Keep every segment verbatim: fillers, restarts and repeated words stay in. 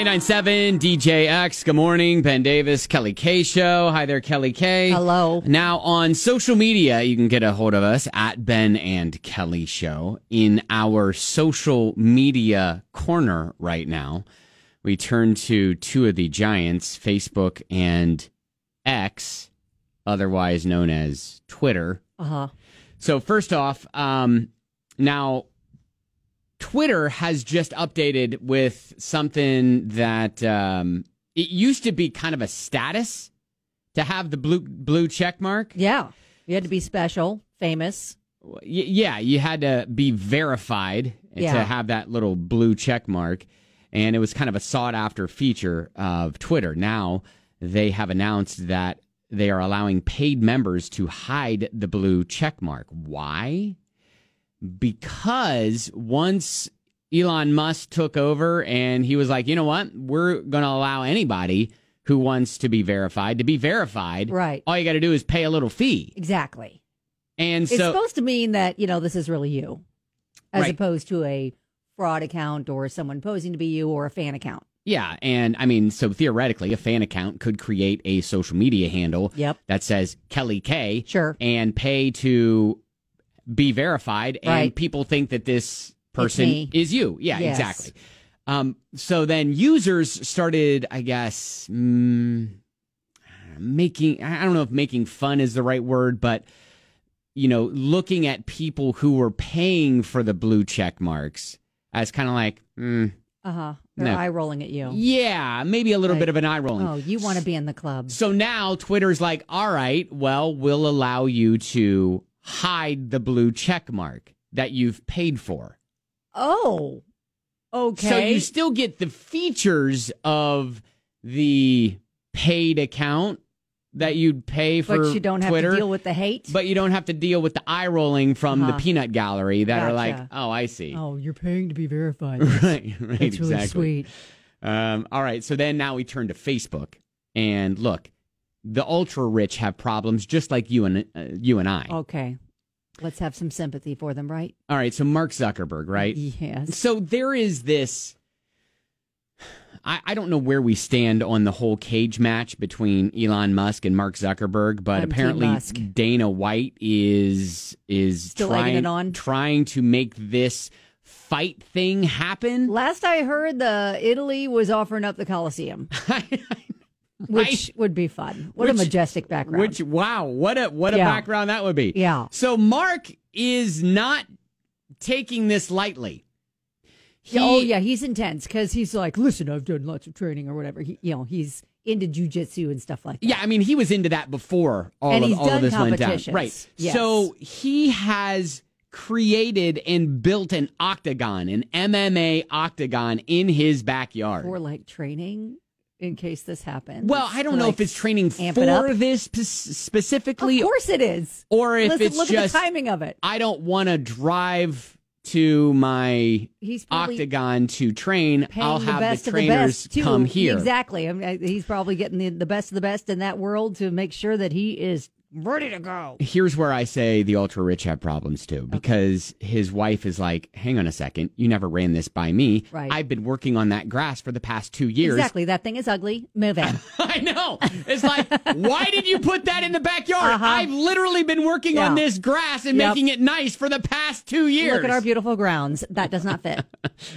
ninety-nine point seven D J X. Good morning. Ben Davis, Kelly K Show. Hi there, Kelly K. Hello. Now on social media, you can get a hold of us at Ben and Kelly Show. In our social media corner right now, we turn to two of the giants, Facebook and X, otherwise known as Twitter. Uh-huh. So first off, um, now Twitter has just updated with something that um, it used to be kind of a status to have the blue blue check mark. Yeah. You had to be special, famous. Y- yeah, you had to be verified Yeah. to have that little blue check mark. And it was kind of a sought after feature of Twitter. Now they have announced that they are allowing paid members to hide the blue check mark. Why? Because once Elon Musk took over and he was like, you know what, we're going to allow anybody who wants to be verified to be verified. Right. All you got to do is pay a little fee. Exactly. And It's so supposed to mean that, you know, this is really you, as Right. opposed to a fraud account or someone posing to be you or a fan account. yeah, and I mean, so theoretically, a fan account could create a social media handle Yep. that says Kelly K. Sure. And pay to be verified, and Right. people think that this person me. is you. Yeah, Yes. exactly. Um, so then users started, I guess, mm, making, I don't know if making fun is the right word, but, you know, looking at people who were paying for the blue check marks as kind of like, mm, Uh-huh. They're No. eye rolling at you. yeah, maybe a little Like, bit of an eye rolling. Oh, you want to be in the club. So now Twitter's like, all right, well, we'll allow you to hide the blue check mark that you've paid for. Oh, okay. So you still get the features of the paid account that you'd pay for but you don't have Twitter, to deal with the hate. but you don't have to deal with the eye rolling from Uh-huh. the peanut gallery that are Gotcha. like, oh, I see. Oh, you're paying to be verified. right, right, That's really exactly. sweet. Um, all right, so then now we turn to Facebook, and look, the ultra rich have problems just like you and uh, you and I. Okay. Let's have some sympathy for them, right? All right, so Mark Zuckerberg, right? Yes. So there is this. I, I don't know where we stand on the whole cage match between Elon Musk and Mark Zuckerberg, but I'm Team apparently Musk. Dana White is is Still egging trying it on? trying to make this fight thing happen. Last I heard, the Italy was offering up the Coliseum, which would be fun. What Which- a majestic background. Which wow, what a what a Yeah. background that would be. Yeah. So Mark is not taking this lightly. He, oh, yeah, he's intense because he's like, listen, I've done lots of training or whatever. He, you know, he's into jujitsu and stuff like that. Yeah, I mean, he was into that before all And of he's all of done this went down. competitions. Right. Yes. So he has created and built an octagon, an M M A octagon in his backyard. For like training in case this happens. Well, I don't To, know like, if it's training amp it up. for this spe- specifically, Of course it is. or if Listen, it's look just at the timing of it. I don't want to drive to my He's probably octagon to train. paying I'll the have best the of the trainers best too. come here. Exactly. I mean, he's probably getting the, the best of the best in that world to make sure that he is ready to go. Here's where I say the ultra rich have problems too, because his wife is like, hang on a second, you never ran this by me. Right. I've been working on that grass for the past two years. Exactly. That thing is ugly. Move in. I know. It's like, why did you put that in the backyard? Uh-huh. I've literally been working Yeah. on this grass and Yep. making it nice for the past two years. Look at our beautiful grounds. That does not fit.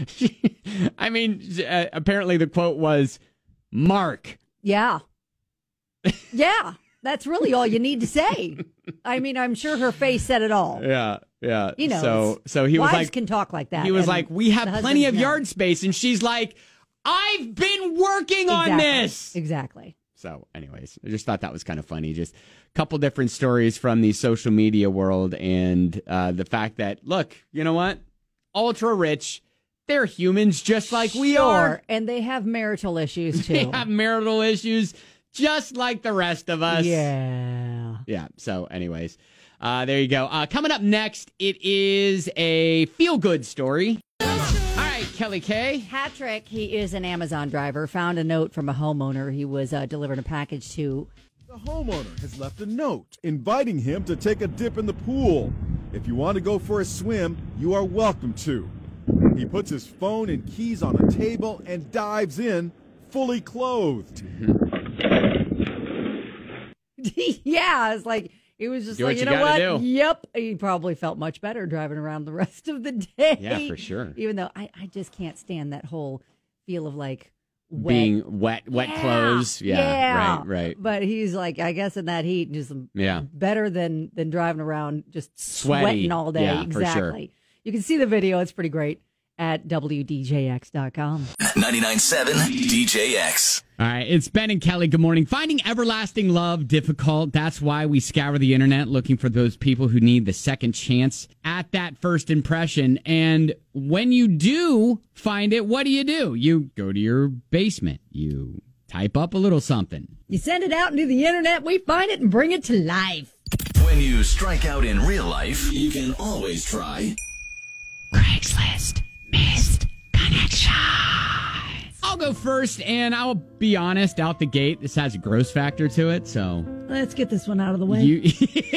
I mean, uh, apparently the quote was, Mark. Yeah. Yeah. That's really all you need to say. I mean, I'm sure her face said it all. Yeah, yeah. You know, so so he was wives like, can talk like that. he was and like, we have the plenty of husbands know. yard space, and she's like, I've been working on Exactly. this. Exactly. So, anyways, I just thought that was kind of funny. Just a couple different stories from the social media world, and uh, the fact that, look, you know what? Ultra rich, they're humans just like we Sure. are. And they have marital issues too. They have marital issues just like the rest of us. Yeah. Yeah. So, anyways, uh, there you go. Uh, coming up next, it is a feel-good story. All right, Kelly K. Patrick, he is an Amazon driver, found a note from a homeowner he was uh, delivering a package to. The homeowner has left a note inviting him to take a dip in the pool. If you want to go for a swim, you are welcome to. He puts his phone and keys on a table and dives in, fully clothed. Yeah, it's like, it was just Do like, what you you know what? gotta do. Yep. He probably felt much better driving around the rest of the day. Yeah, for sure. Even though I, I just can't stand that whole feel of like wet. Being wet, wet Yeah, clothes. Yeah, yeah. right, right. But he's like, I guess in that heat, just Yeah. better than than driving around just Sweaty. sweating all day. Yeah, for exactly. sure. You can see the video. It's pretty great at W D J X dot com. ninety-nine point seven D J X. All right, it's Ben and Kelly. Good morning. Finding everlasting love difficult. That's why we scour the internet looking for those people who need the second chance at that first impression. And when you do find it, what do you do? You go to your basement. You type up a little something. You send it out into the internet, we find it and bring it to life. When you strike out in real life, you can always try Craigslist missed connection. I'll go first, and I'll be honest, out the gate, this has a gross factor to it, so... Let's get this one out of the way. You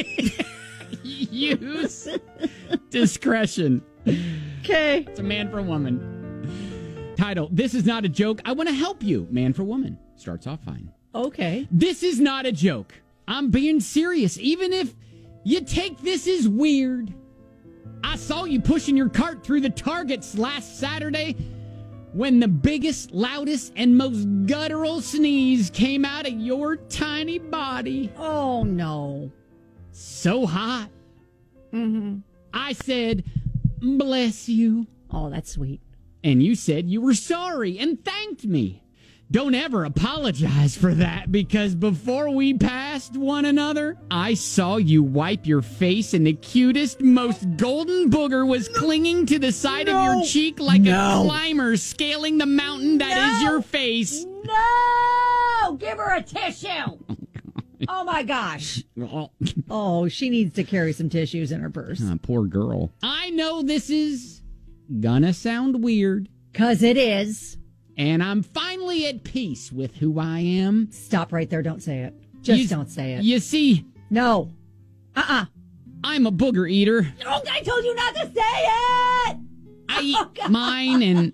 use discretion. Okay. It's a man for woman. Title, This is not a joke. I want to help you. Man for woman. Starts off fine. Okay. This is not a joke. I'm being serious. Even if you take this as weird. I saw you pushing your cart through the Targets last Saturday when the biggest, loudest, and most guttural sneeze came out of your tiny body. Oh, no. So hot. Mm-hmm. I said, bless you. Oh, that's sweet. And you said you were sorry and thanked me. Don't ever apologize for that, because before we passed one another, I saw you wipe your face and the cutest, most golden booger was clinging to the side No. of your cheek like No. a climber scaling the mountain that is No. your face. No! Give her a tissue! Oh, my gosh. Oh, she needs to carry some tissues in her purse. Ah, poor girl. I know this is gonna sound weird, Because it is. and I'm finally at peace with who I am. Stop right there. Don't say it. Just You- don't say it. You see, No. Uh-uh. I'm a booger eater. Oh, I told you not to say it! I eat Oh, God. mine, and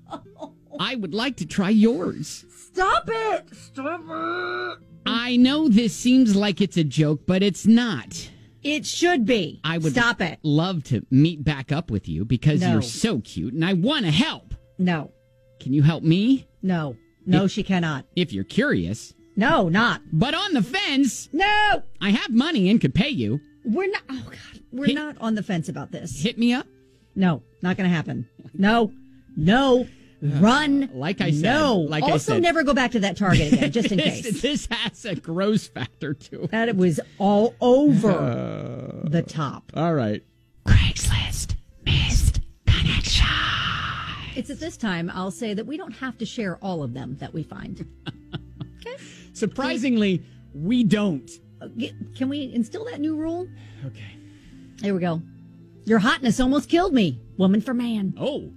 I would like to try yours. Stop it! Stop it! I know this seems like it's a joke, but it's not. It should be. I would Stop it. love to meet back up with you because No. you're so cute, and I want to help. No. Can you help me? No. No, If- she cannot. If you're curious. No, not. But on the fence, No! I have money and could pay you. We're not. Oh, God. We're Hit- not on the fence about this. Hit me up. No, not going to happen. No. No. Run. Like I said. No. Like I also, said. never go back to that Target again, just in this, case. This has a gross factor to it. That it was all over the top. All right. Craigslist missed connection. It's at this time I'll say that we don't have to share all of them that we find. Okay? Surprisingly, we don't. Uh, get- Can we instill that new rule? Okay. Here we go. Your hotness almost killed me. Woman for man. Oh.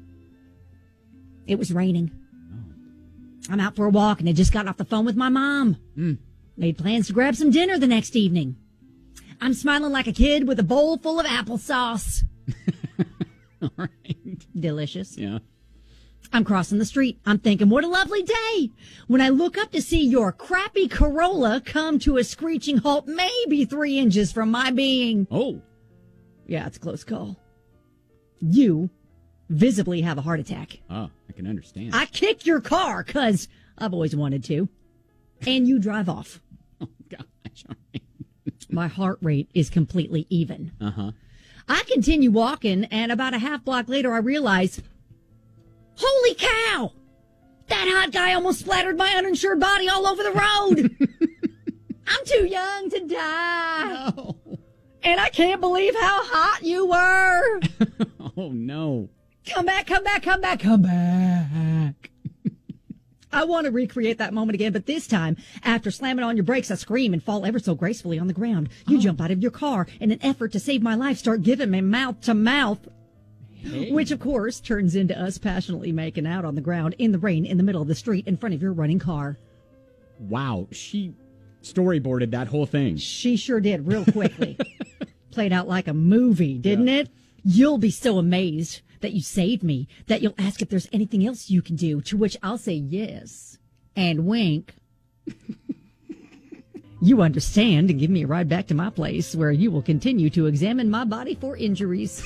It was raining. I'm out for a walk and I just got off the phone with my mom. Mm. Made plans to grab some dinner the next evening. I'm smiling like a kid with a bowl full of applesauce. All right. Delicious. Yeah. I'm crossing the street. I'm thinking, what a lovely day. When I look up to see your crappy Corolla come to a screeching halt, maybe three inches from my being. Oh. Yeah, it's a close call. You visibly have a heart attack. Oh, I can understand. I kick your car because I've always wanted to. And you drive off. Oh, gosh. All right. My heart rate is completely even. Uh-huh. I continue walking, and about a half block later, I realize, holy cow! That hot guy almost splattered my uninsured body all over the road. I'm too young to die. No. And I can't believe how hot you were. Oh, no. Come back, come back, come back, come back. I want to recreate that moment again, but this time, after slamming on your brakes, I scream and fall ever so gracefully on the ground. You Oh. jump out of your car, in an effort to save my life, start giving me mouth to mouth. Hey. Which, of course, turns into us passionately making out on the ground in the rain in the middle of the street in front of your running car. Wow. She storyboarded that whole thing. She sure did, real quickly. Played out like a movie, didn't it? You'll be so amazed that you saved me, that you'll ask if there's anything else you can do, to which I'll say yes and wink. You understand and give me a ride back to my place where you will continue to examine my body for injuries.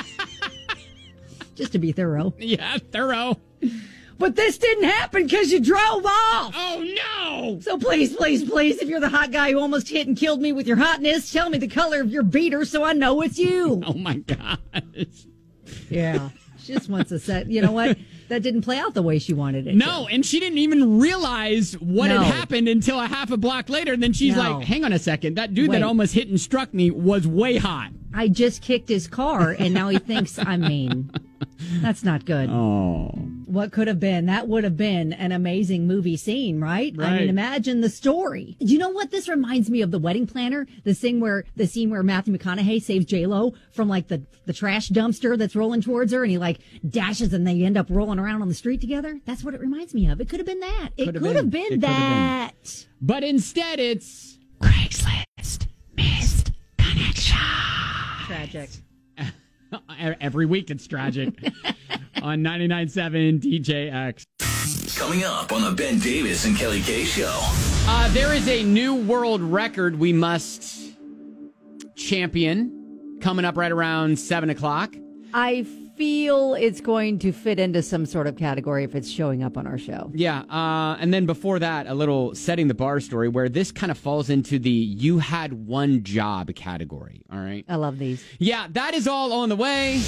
Just to be thorough. Yeah, thorough. But this didn't happen because you drove off. Oh, no. So please, please, please, if you're the hot guy who almost hit and killed me with your hotness, tell me the color of your beater so I know it's you. Oh, my gosh. Yeah. She just wants to set, you know what? That didn't play out the way she wanted it No, to. and she didn't even realize what No. had happened until a half a block later. And then she's No. like, hang on a second. That dude Wait. that almost hit and struck me was way hot. I just kicked his car, and now he thinks I'm mean. That's not good. Oh. What could have been? That would have been an amazing movie scene, right? I Right. mean, imagine the story. Do you know what this reminds me of? The Wedding Planner, the scene where the scene where Matthew McConaughey saves J-Lo from like the the trash dumpster that's rolling towards her, and he like dashes, and they end up rolling around on the street together. That's what it reminds me of. It could have been that. It Could have could have been. been, It could have that. But instead, it's Craigslist missed connection. Tragic. Every week it's tragic. On ninety-nine point seven D J X. Coming up on the Ben Davis and Kelly K Show. Uh, there is a new world record we must champion coming up right around seven o'clock. I feel it's going to fit into some sort of category if it's showing up on our show. Yeah, uh, and then before that, a little setting the bar story where this kind of falls into the you had one job category, all right? I love these. Yeah, that is all on the way.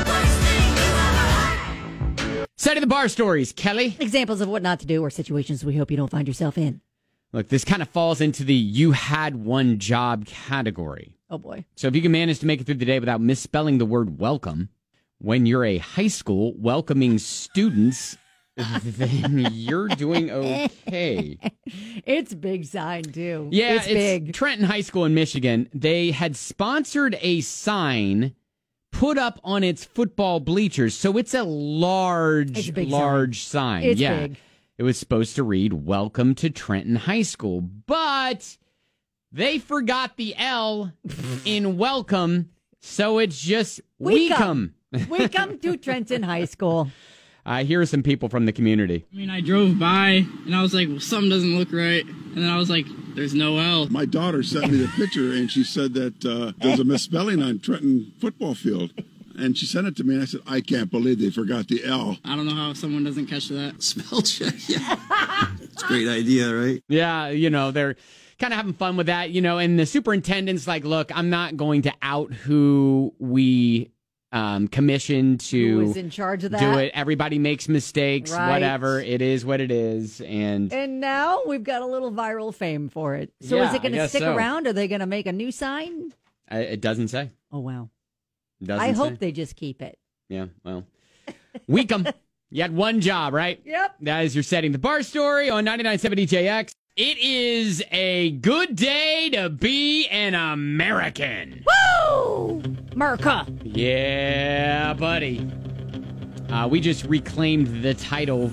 Setting the bar stories, Kelly. Examples of what not to do or situations we hope you don't find yourself in. Look, this kind of falls into the you had one job category. Oh, boy. So if you can manage to make it through the day without misspelling the word welcome, when you're a high school welcoming students, then you're doing okay. It's big sign, too. Yeah, it's, big. Trenton High School in Michigan. They had sponsored a sign put up on its football bleachers. So it's a large, It's a big large sign. It's yeah. big. It was supposed to read, "Welcome to Trenton High School." But they forgot the L in welcome, so it's just Weekum. Weekum. We come to Trenton High School. Uh, here are some people from the community. I mean, I drove by and I was like, well, something doesn't look right. And then I was like, there's no L. My daughter sent me the picture, and she said that uh, there's a misspelling on Trenton football field. And she sent it to me, and I said, I can't believe they forgot the L. I don't know how someone doesn't catch that. Spell check, yeah. It's a great idea, right? Yeah, you know, they're kind of having fun with that, you know, and the superintendent's like, look, I'm not going to out who we um, commissioned to Who is in charge of that? do it. Everybody makes mistakes, Right. whatever. It is what it is. And And now we've got a little viral fame for it. So Yeah, is it I going to guess stick so. around? Are they going to make a new sign? uh, it doesn't say. Oh, wow. It doesn't I say. hope they just keep it. Yeah, well, Weekum. You had one job, right? Yep. That is your setting the bar story on ninety-nine point seven D J X. It is a good day to be an American. Woo! America. Yeah, buddy. Uh, we just reclaimed the title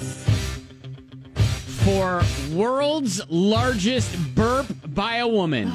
for world's largest burp by a woman.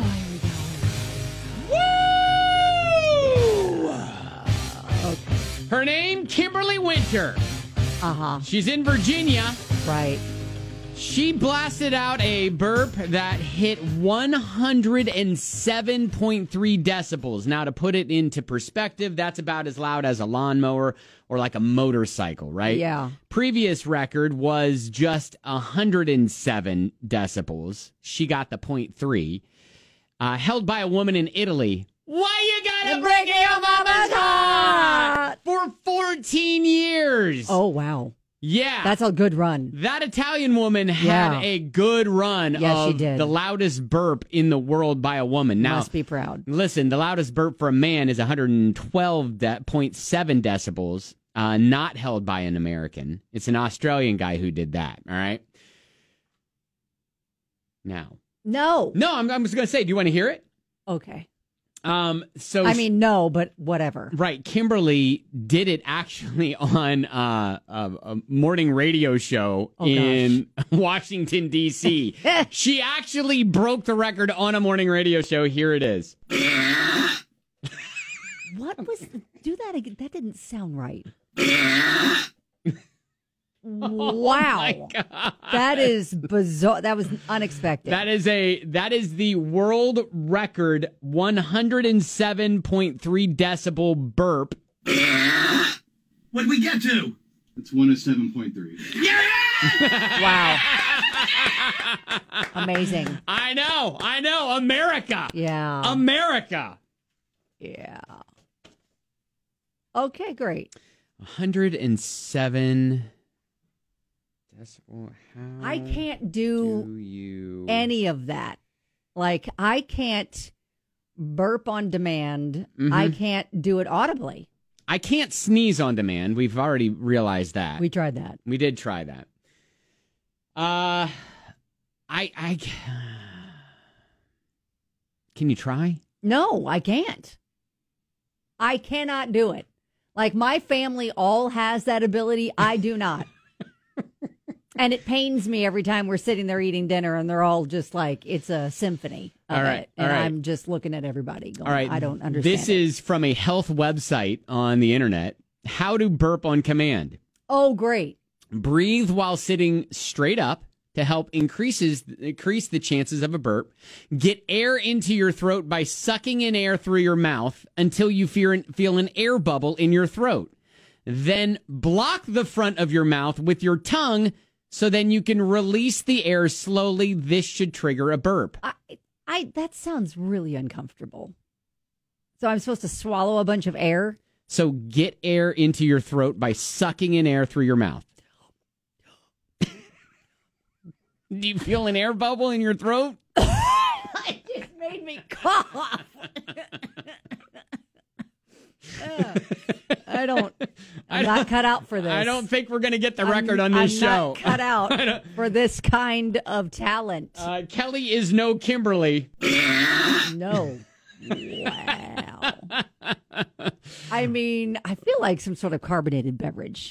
Woo! Her name, Kimberly Winter. Uh-huh. She's in Virginia. Right. She blasted out a burp that hit one hundred seven point three decibels. Now, to put it into perspective, that's about as loud as a lawnmower or like a motorcycle, right? Yeah. Previous record was just one hundred seven decibels. She got the point three. Uh, held by a woman in Italy. Why you gotta break your mama's heart? For fourteen years. Oh, wow. Yeah. That's a good run. That Italian woman had Yeah. a good run Yes, of she did. the loudest burp in the world by a woman. Now, Must be proud. listen, the loudest burp for a man is one hundred twelve point seven decibels, uh, not held by an American. It's an Australian guy who did that, all right? Now. No. No, I'm, I'm just going to say, do you want to hear it? Okay. Um, so I mean, no, but whatever. Right. Kimberly did it actually on uh, a, a morning radio show Oh, in Washington, D C She actually broke the record on a morning radio show. Here it is. What was Do that again. That didn't sound right. Oh, Wow. my God. That is bizarre. That was unexpected. That is a that is the world record one hundred seven point three decibel burp. What'd we get to? It's one oh seven point three. Wow. Amazing. I know. I know. America. Yeah. America. Yeah. Okay, great. one hundred seven decibel. How I can't do, do you any of that. Like, I can't burp on demand. Mhm. I can't do it audibly. I can't sneeze on demand. We've already realized that. We tried that. We did try that. Uh, I, I, can you try? No, I can't. I cannot do it. Like, my family all has that ability. I do not. And it pains me every time we're sitting there eating dinner and they're all just like, it's a symphony of All right, it. And all right. I'm just looking at everybody going, All right. I don't understand. This it. is from a health website on the internet. How to burp on command. Oh, great. Breathe while sitting straight up to help increases increase the chances of a burp. Get air into your throat by sucking in air through your mouth until you feel, feel an air bubble in your throat. Then block the front of your mouth with your tongue so then you can release the air slowly. This should trigger a burp. I, I that sounds really uncomfortable. So I'm supposed to swallow a bunch of air? So get air into your throat by sucking in air through your mouth. Do you feel an air bubble in your throat? It just made me cough. Yeah. I don't. I'm I not don't- cut out for this. I don't think we're going to get the I'm- record on this I'm show. Not cut out I don't- for this kind of talent. Uh, Kelly is no Kimberly. No. Wow. I mean, I feel like some sort of carbonated beverage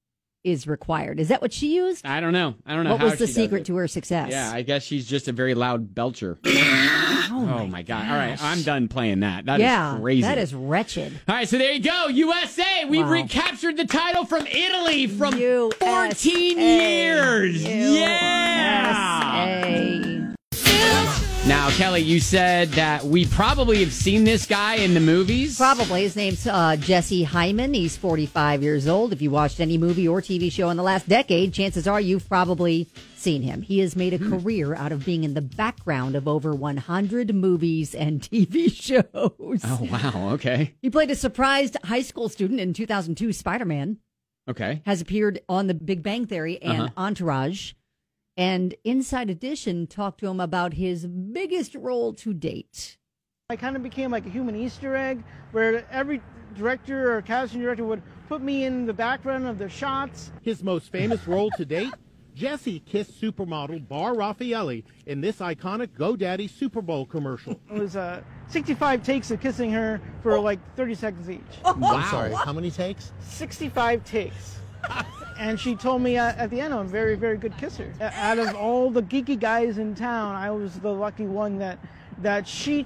is required. Is that what she used? I don't know. I don't know What how was the she does secret it. to her success? Yeah, I guess she's just a very loud belcher. Oh, Oh, my God. All right, I'm done playing that. That is yeah, crazy. that is wretched. All right, so there you go. U S A. We Wow. recaptured the title from Italy from U S A. fourteen years. U Yeah. S A. Now, Kelly, you said that we probably have seen this guy in the movies. Probably. His name's uh, Jesse Hyman. He's forty-five years old. If you watched any movie or T V show in the last decade, chances are you've probably seen him. He has made a career out of being in the background of over one hundred movies and T V shows. Oh, wow. Okay. He played a surprised high school student in two thousand two Spider-Man, Okay. has appeared on The Big Bang Theory and Uh-huh. Entourage. And Inside Edition talked to him about his biggest role to date. I kind of became like a human Easter egg where every director or casting director would put me in the background of their shots. His most famous role to date? Jesse kissed supermodel Bar Raffaelli in this iconic GoDaddy Super Bowl commercial. It was uh, sixty-five takes of kissing her for like thirty seconds each. Wow. I'm sorry, how many takes? sixty-five takes. And she told me uh, at the end I'm a very, very good kisser. Uh, Out of all the geeky guys in town, I was the lucky one that that she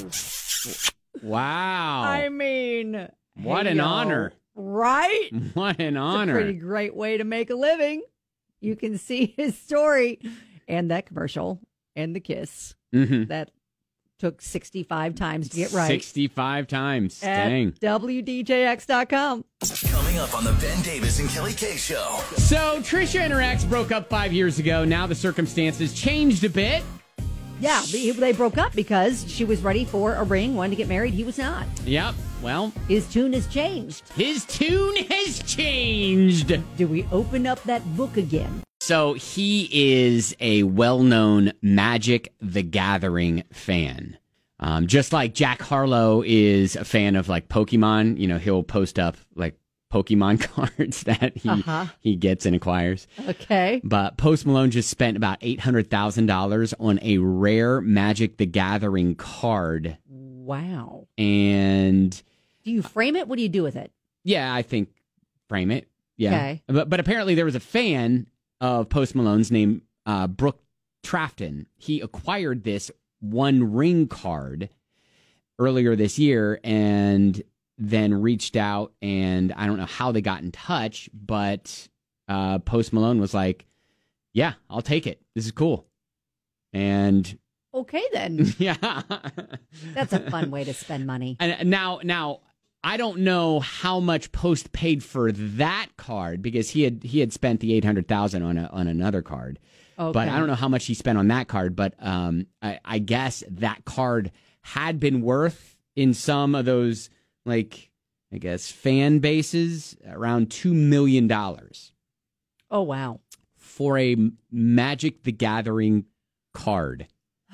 chose. Wow. I mean, What hey, an yo, honor. Right? What an It's honor. a pretty great way to make a living. You can see his story and that commercial and the kiss Mhm. that took sixty-five times to get right. sixty-five times. At Dang. W D J X dot com. Coming up on the Ben Davis and Kelly K Show. So Trisha and her ex broke up five years ago. Now the circumstances changed a bit. Yeah, they, they broke up because she was ready for a ring, wanted to get married. He was not. Yep. Well, His tune has changed. his tune has changed. Do we open up that book again? So he is a well-known Magic the Gathering fan. Um, just like Jack Harlow is a fan of like Pokemon, you know, he'll post up like Pokemon cards that he Uh-huh. he gets and acquires. Okay. But Post Malone just spent about eight hundred thousand dollars on a rare Magic the Gathering card. Wow. And Do you frame it? What do you do with it? yeah, I think frame it. Yeah. Okay. But but apparently there was a fan of Post Malone's named uh, Brooke Trafton. He acquired this One Ring card earlier this year, and then reached out, and I don't know how they got in touch, but uh, Post Malone was like, yeah, I'll take it. This is cool. And okay, then. Yeah. That's a fun way to spend money. And now, now I don't know how much Post paid for that card because he had he had spent the eight hundred thousand on a, on another card. Okay. But I don't know how much he spent on that card. But um, I, I guess that card had been worth in some of those, like, I guess, fan bases around two million dollars. Oh, wow. For a Magic the Gathering card.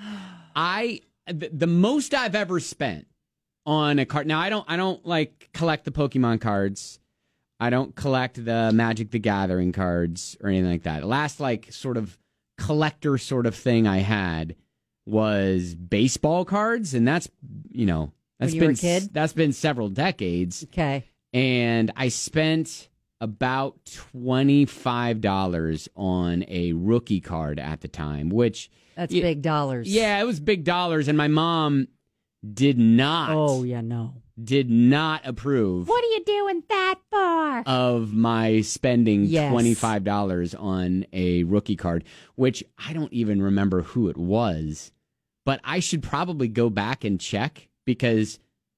I the, the most I've ever spent on a card. Now I don't I don't like collect the Pokemon cards. I don't collect the Magic the Gathering cards or anything like that. The last like sort of collector sort of thing I had was baseball cards, and that's you know that's when you been were a kid? That's been several decades. Okay. And I spent about twenty-five dollars on a rookie card at the time, which that's yeah, big dollars. Yeah, it was big dollars, and my mom did not. Oh, yeah, no. Did not approve. What are you doing that for? Of my spending yes. twenty-five dollars on a rookie card, which I don't even remember who it was, but I should probably go back and check because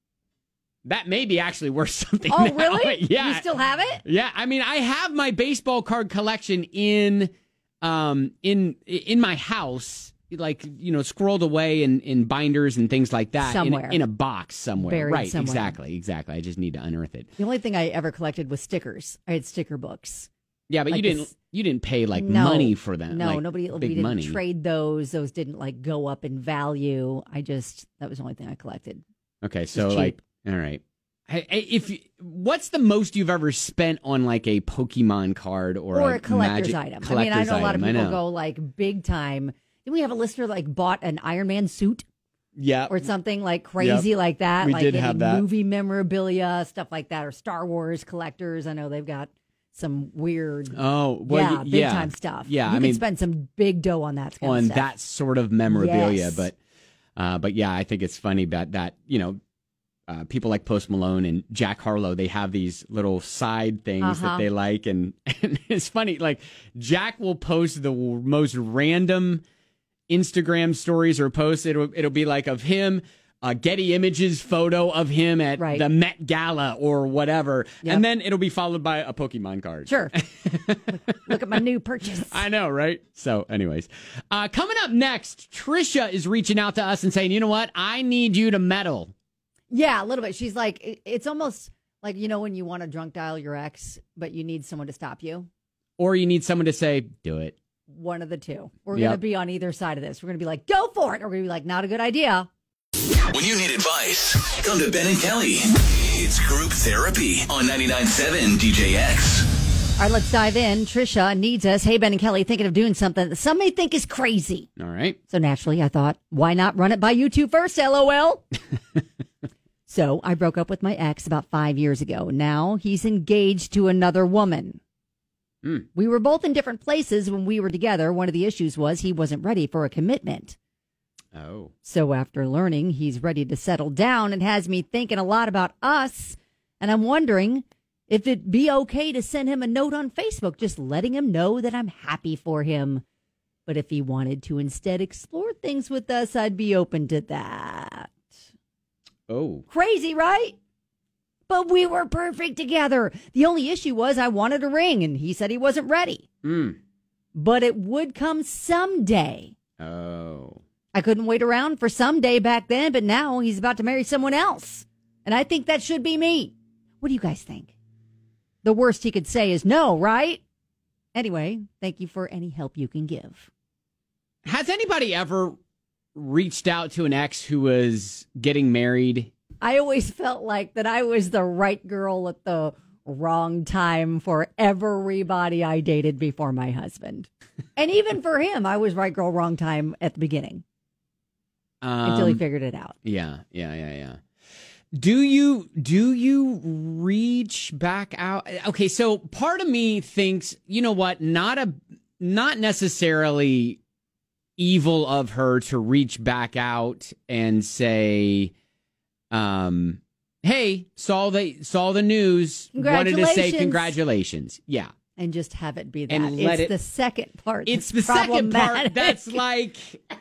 that may be actually worth something. Oh, now. really? Yeah. You still have it? Yeah. I mean, I have my baseball card collection in um, in in my house, like, you know, scrolled away in, in binders and things like that. Somewhere. In, in a box somewhere. Buried right. somewhere. Exactly. Exactly. I just need to unearth it. The only thing I ever collected was stickers. I had sticker books. Yeah, but like you didn't this, you didn't pay like no, money for them. No, like, nobody we big didn't money. trade those. Those didn't like go up in value. I just that was the only thing I collected. Okay, so like all right. Hey, if you, what's the most you've ever spent on like a Pokemon card or, or a, a collector's magic, item? Collector's I mean, I know a lot of item, people go like big time. Didn't we have a listener like bought an Iron Man suit? Yeah, or something like crazy yep. like that. We like did any have that. Movie memorabilia, stuff like that, or Star Wars collectors. I know they've got some weird, oh, well, yeah, y- big yeah. time stuff. Yeah, you I can mean, spend some big dough on that kind on of stuff. that sort of memorabilia, Yes. but uh, but yeah, I think it's funny that that you know. Uh, people like Post Malone and Jack Harlow, they have these little side things Uh-huh. that they like. And, and it's funny, like Jack will post the w- most random Instagram stories or posts. It'll, it'll be like of him, a Getty Images photo of him at Right. the Met Gala or whatever. Yep. And then it'll be followed by a Pokemon card. Sure. look, look at my new purchase. I know, right? So anyways, uh, coming up next, Trisha is reaching out to us and saying, you know what? I need you to medal. Yeah, a little bit. She's like, it- it's almost like, you know, when you want to drunk dial your ex, but you need someone to stop you. Or you need someone to say, do it. One of the two. We're Yep. going to be on either side of this. We're going to be like, go for it. Or we're going to be like, not a good idea. When you need advice, come to Ben and Kelly. It's group therapy on ninety-nine point seven D J X. All right, let's dive in. Trisha needs us. Hey, Ben and Kelly, thinking of doing something that some may think is crazy. All right. So naturally, I thought, why not run it by you two first, LOL? So I broke up with my ex about five years ago. Now he's engaged to another woman. Mm. We were both in different places when we were together. One of the issues was he wasn't ready for a commitment. Oh. So after learning he's ready to settle down, it has me thinking a lot about us. And I'm wondering if it'd be okay to send him a note on Facebook, just letting him know that I'm happy for him. But if he wanted to instead explore things with us, I'd be open to that. Oh. Crazy, right? But we were perfect together. The only issue was I wanted a ring, and he said he wasn't ready. Mm. But it would come someday. Oh. I couldn't wait around for someday back then, but now he's about to marry someone else. And I think that should be me. What do you guys think? The worst he could say is no, right? Anyway, thank you for any help you can give. Has anybody ever reached out to an ex who was getting married? I always felt like that I was the right girl at the wrong time for everybody I dated before my husband. And even for him, I was right girl, wrong time at the beginning. Um, until he figured it out. Yeah, yeah, yeah, yeah. Do you do you reach back out? Okay, so part of me thinks, you know what, not a not necessarily evil of her to reach back out and say, um, hey, saw the saw the news, wanted to say congratulations. Yeah. And just have it be that. And let it's it, the second part. It's the second part that's like,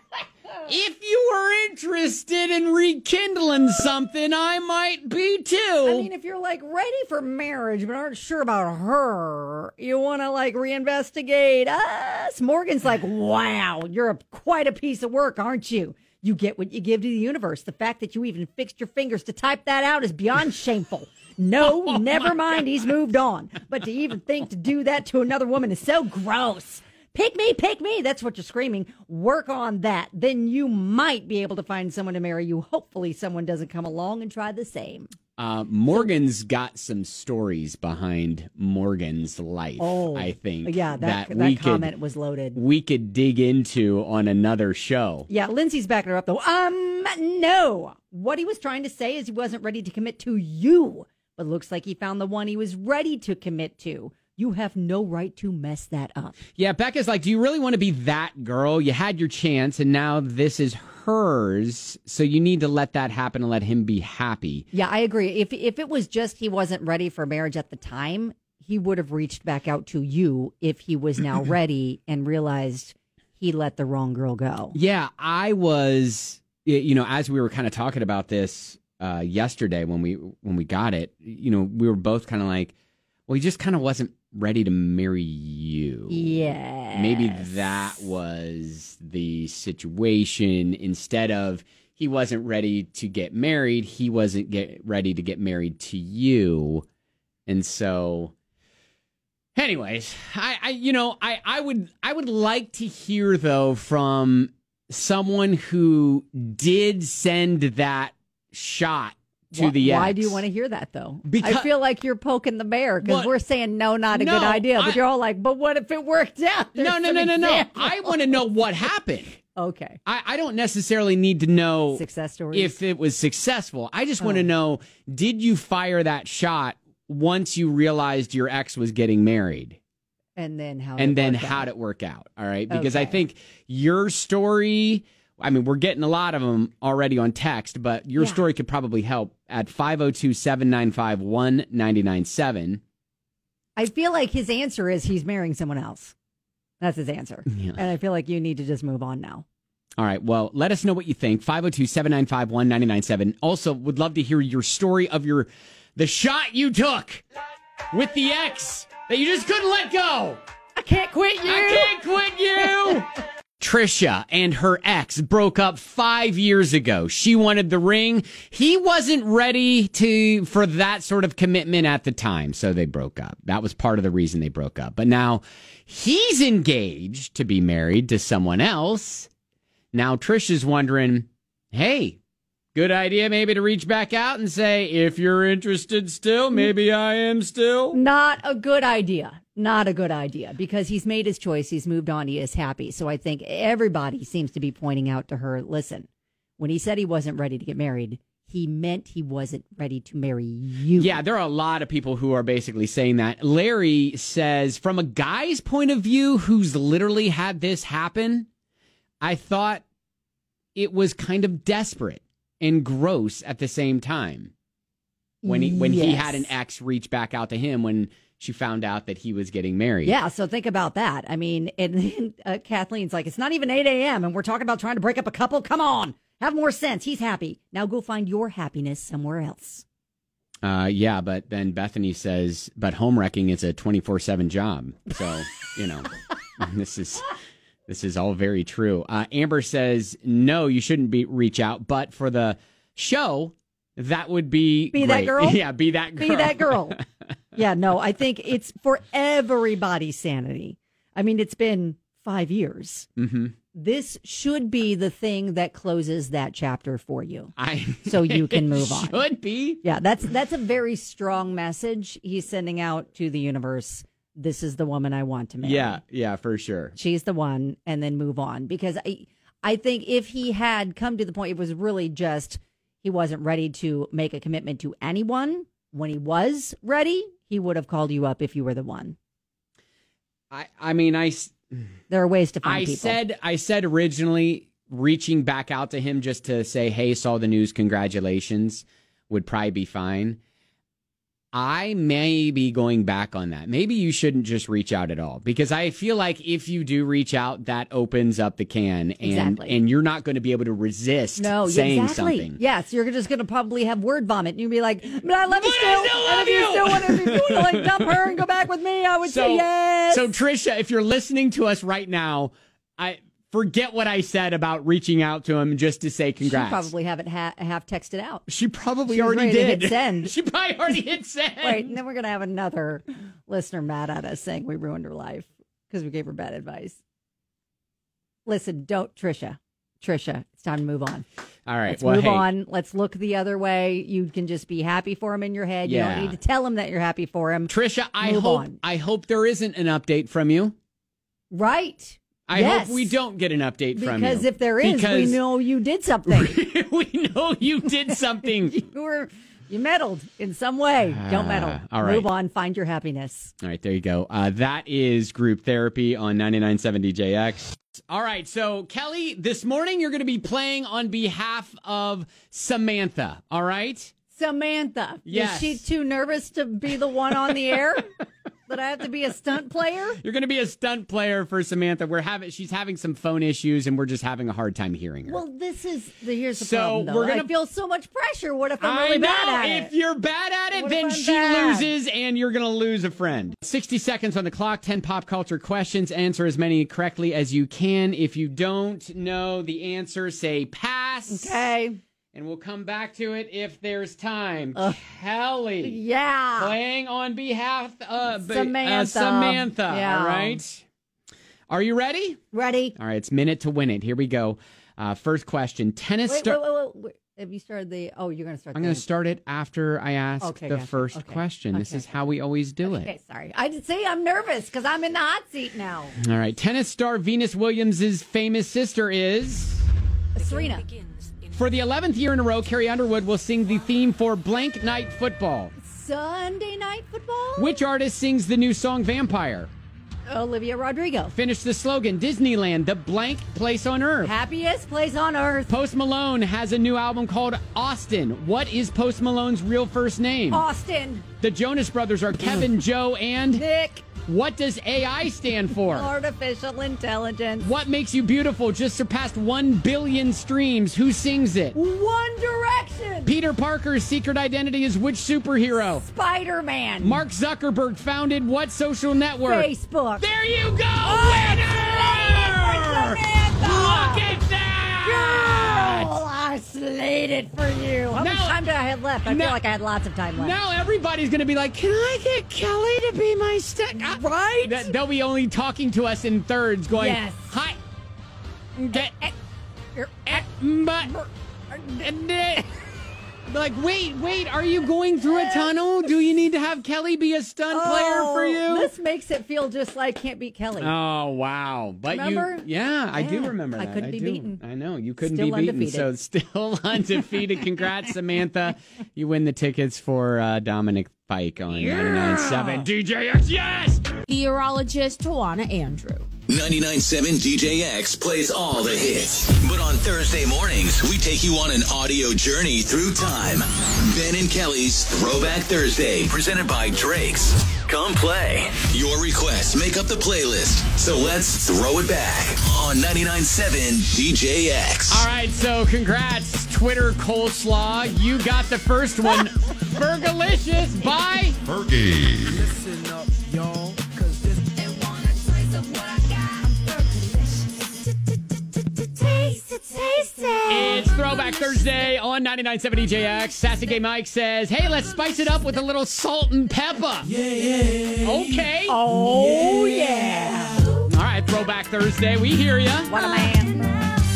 if you were interested in rekindling something, I might be too. I mean, if you're like ready for marriage but aren't sure about her, you want to like reinvestigate us. Morgan's like, wow, you're a, quite a piece of work, aren't you? You get what you give to the universe. The fact that you even fixed your fingers to type that out is beyond shameful. No, oh never mind. God. He's moved on. But to even think to do that to another woman is so gross. Pick me, pick me. That's what you're screaming. Work on that. Then you might be able to find someone to marry you. Hopefully someone doesn't come along and try the same. Uh, Morgan's so, got some stories behind Morgan's life, oh, I think. Yeah, that, that, that we comment could, was loaded. We could dig into on another show. Yeah, Lindsay's backing her up, though. Um, no. What he was trying to say is he wasn't ready to commit to you, but looks like he found the one he was ready to commit to. You have no right to mess that up. Yeah, Becca's like, do you really want to be that girl? You had your chance, and now this is hers, so you need to let that happen and let him be happy. Yeah, I agree. If if it was just he wasn't ready for marriage at the time, he would have reached back out to you if he was now ready and realized he let the wrong girl go. Yeah, I was, you know, as we were kind of talking about this uh, yesterday when we when we got it, you know, we were both kind of like, well, he just kind of wasn't ready to marry you. Yeah. Maybe that was the situation. Instead of he wasn't ready to get married, he wasn't get ready to get married to you. And so anyways, I, I you know, I, I would I would like to hear though from someone who did send that shot to why, the ex. Why do you want to hear that, though? Because, I feel like you're poking the bear because we're saying no, not a no, good idea. But I, you're all like, but what if it worked out? There's no, no, no, no, no. I want to know what happened. Okay. I, I don't necessarily need to know success stories if it was successful. I just oh. want to know, did you fire that shot once you realized your ex was getting married? And then how? And then how did it work out? All right. Because okay. I think your story, I mean, we're getting a lot of them already on text, but your yeah. story could probably help at five oh two, seven nine five, one nine nine seven. I feel like his answer is he's marrying someone else. That's his answer. Yeah. And I feel like you need to just move on now. All right. Well, let us know what you think. five oh two, seven nine five, one nine nine seven. Also, would love to hear your story of your the shot you took with the ex that you just couldn't let go. I can't quit you. I can't quit you. Trisha and her ex broke up five years ago. She wanted the ring. He wasn't ready to for that sort of commitment at the time, so they broke up. That was part of the reason they broke up. But now he's engaged to be married to someone else. Now Trisha's wondering, hey, good idea maybe to reach back out and say, if you're interested still, maybe I am still. Not a good idea. Not a good idea because he's made his choice. He's moved on. He is happy. So I think everybody seems to be pointing out to her, listen, when he said he wasn't ready to get married, he meant he wasn't ready to marry you. Yeah, there are a lot of people who are basically saying that. Larry says, from a guy's point of view who's literally had this happen, I thought it was kind of desperate and gross at the same time. When he when yes. he had an ex reach back out to him when she found out that he was getting married. Yeah, so think about that. I mean, and uh, Kathleen's like, it's not even eight a.m. and we're talking about trying to break up a couple. Come on, have more sense. He's happy. Now go find your happiness somewhere else. Uh, yeah, but then Bethany says, but home wrecking is a twenty-four seven job. So, you know, this is this is all very true. Uh, Amber says, no, you shouldn't be reach out, but for the show, that would be Be great. that girl? Yeah, be that girl. Be that girl. Yeah, no, I think it's for everybody's sanity. I mean, it's been five years. Mm-hmm. This should be the thing that closes that chapter for you. I so you can move on. Should be. Yeah, that's that's a very strong message he's sending out to the universe. This is the woman I want to marry. Yeah, yeah, for sure. She's the one, and then move on. Because I, I think if he had come to the point, it was really just he wasn't ready to make a commitment to anyone. When he was ready, he would have called you up if you were the one. I, I mean, I. There are ways to find I people. said, I said originally reaching back out to him just to say, hey, saw the news, congratulations, would probably be fine. I may be going back on that. Maybe you shouldn't just reach out at all, because I feel like if you do reach out, that opens up the can, and Exactly. and you're not going to be able to resist No, saying exactly. something. Yes, you're just going to probably have word vomit. And you'll be like, but I love you But still. I still love and if you you." still want to, if you want to like dump her and go back with me, I would So, say yes. so Trisha, if you're listening to us right now, I forget what I said about reaching out to him just to say congrats. She probably haven't ha- half texted out. She probably She was already ready to did. hit send. She probably already hit send. Wait, and then we're going to have another listener mad at us saying we ruined her life because we gave her bad advice. Listen, don't, Trisha. Trisha, it's time to move on. All right. Let's well, move hey, on. Let's look the other way. You can just be happy for him in your head. You Yeah. don't need to tell him that you're happy for him. Trisha, I Move hope on. I hope there isn't an update from you. Right. I Yes. hope we don't get an update from you. Because if there is, we Because know you did something. we know you did something. you were you meddled in some way. Don't meddle. Ah, all right. Move on. Find your happiness. All right, there you go. Uh, that is Group Therapy on ninety-nine point seven D J X. All right, so Kelly, this morning you're going to be playing on behalf of Samantha, all right? Samantha. Yes. Is she too nervous to be the one on the air? That I have to be a stunt player? You're going to be a stunt player for Samantha. We're having she's having some phone issues, and we're just having a hard time hearing her. Well, this is the here's the So, problem. Though. we're gonna- I feel so much pressure. What if I'm I really know. bad at If it? you're bad at it, What then if I'm she bad? loses, and you're going to lose a friend. sixty seconds on the clock, ten pop culture questions. Answer as many correctly as you can. If you don't know the answer, say pass. Okay. And we'll come back to it if there's time. Kelly. Yeah. Playing on behalf of uh, Samantha. Samantha. Yeah. All right. Are you ready? Ready? All right. It's minute to win it. Here we go. Uh, first question. Tennis. Wait, star- wait, wait, wait, wait. Have you started the? Oh, you're going to start. I'm the- going to start it after I ask Okay, the gotcha. first Okay. question. This Okay. is how we always do Okay, it. sorry. I did say I'm nervous because I'm in the hot seat now. All right. Tennis star Venus Williams' famous sister is. Serena. For the eleventh year in a row, Carrie Underwood will sing the theme for Blank Night Football. Sunday Night Football. Which artist sings the new song Vampire? Olivia Rodrigo. Finish the slogan, Disneyland, the blank place on earth. Happiest place on earth. Post Malone has a new album called Austin. What is Post Malone's real first name? Austin. The Jonas Brothers are Kevin, Joe, and... Nick. What does A I stand for? Artificial intelligence. What Makes You Beautiful just surpassed one billion streams. Who sings it? One Direction. Peter Parker's secret identity is which superhero? Spider-Man. Mark Zuckerberg founded what social network? Facebook. There you go! Oh, Winner! Look at that! Girl, I slayed it for you. How much Now- time did I have left? I now- feel like I had lots of time left. Now everybody's going to be like, can I get Kelly to be my stunt? Right? Th- They'll be only talking to us in thirds going, Yes. hi. Get, You're- but, like, wait, wait, are you going through a tunnel? Do you need to have Kelly be a stunt player for Oh, you? This makes it feel just like Can't Beat Kelly. Oh, wow. But Remember? you, yeah, I do Yeah, remember I that. couldn't be do. beaten. I know, you couldn't Still be beaten. undefeated. So still undefeated. Congrats, Samantha. You win the tickets for uh, Dominic Fike on ninety-nine point seven D J X. Yes! Meteorologist Tawana Andrew. ninety-nine point seven D J X plays all the hits. But on Thursday mornings, we take you on an audio journey through time. Ben and Kelly's Throwback Thursday, presented by Drake's. Come play. Your requests make up the playlist. So let's throw it back on ninety-nine point seven D J X. All right, so congrats, Twitter Coleslaw. You got the first one. Fergalicious by Fergie. Listen up, y'all. It's Throwback Thursday on ninety-nine point seven D J X. Sassy Gay Mike says, hey, let's spice it up with a little salt and pepper. Yeah, yeah. Okay. Oh, yeah. All right, Throwback Thursday. We hear ya. What a man.